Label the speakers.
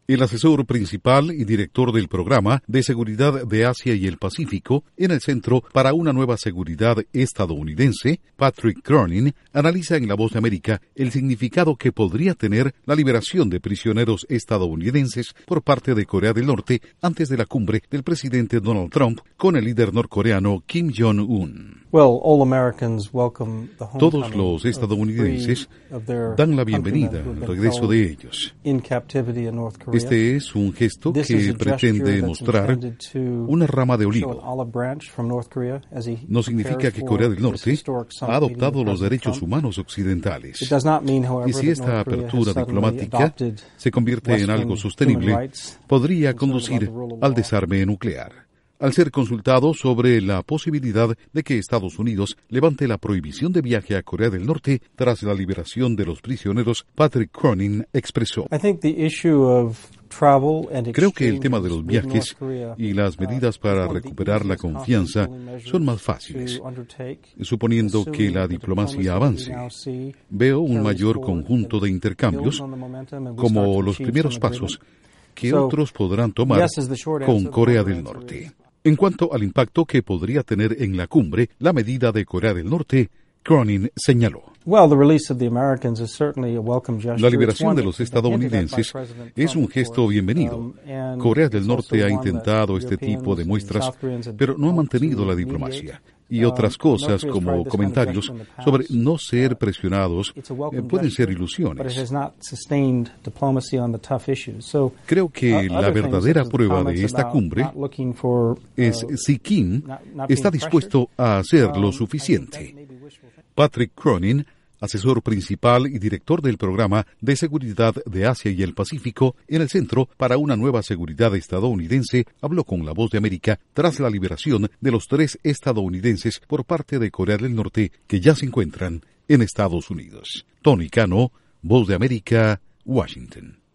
Speaker 1: El asesor principal y director del Programa de Seguridad de Asia y el Pacífico en el Centro para una Nueva Seguridad Estadounidense, Patrick Cronin, analiza en La Voz de América el significado que podría tener la liberación de prisioneros estadounidenses por parte de Corea del Norte antes de la cumbre del presidente Donald Trump con el líder norcoreano Kim Jong-un. Todos los estadounidenses dan la bienvenida al regreso de ellos. Este es un gesto que pretende mostrar una rama de olivo. No significa que Corea del Norte ha adoptado los derechos humanos occidentales. Y si esta apertura diplomática se convierte en algo sostenible, podría conducir al desarme nuclear. Al ser consultado sobre la posibilidad de que Estados Unidos levante la prohibición de viaje a Corea del Norte tras la liberación de los prisioneros, Patrick Cronin expresó: creo que el tema de los viajes y las medidas para recuperar la confianza son más fáciles, suponiendo que la diplomacia avance. Veo un mayor conjunto de intercambios como los primeros pasos que otros podrán tomar con Corea del Norte. En cuanto al impacto que podría tener en la cumbre la medida de Corea del Norte, Cronin señaló: la liberación de los estadounidenses es un gesto bienvenido. Corea del Norte ha intentado este tipo de muestras, pero no ha mantenido la diplomacia. Y otras cosas, como comentarios sobre no ser presionados, pueden ser ilusiones. Creo que la verdadera prueba de esta cumbre es si Kim está dispuesto a hacer lo suficiente. Patrick Cronin, asesor principal y director del Programa de Seguridad de Asia y el Pacífico en el Centro para una Nueva Seguridad Estadounidense, habló con La Voz de América tras la liberación de los 3 estadounidenses por parte de Corea del Norte que ya se encuentran en Estados Unidos. Tony Cano, Voz de América, Washington.